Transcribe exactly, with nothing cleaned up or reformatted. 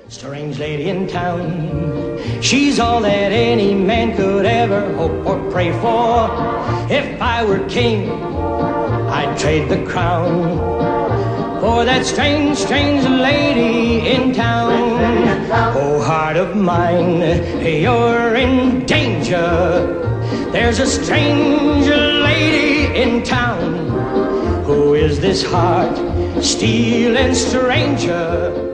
Strange lady in town, she's all that any man could ever hope or pray for. If I were king, I'd trade the crown for that strange, strange lady in town. Oh, heart of mine, you're in danger. There's a strange lady in town. Who is this heart-stealing stranger?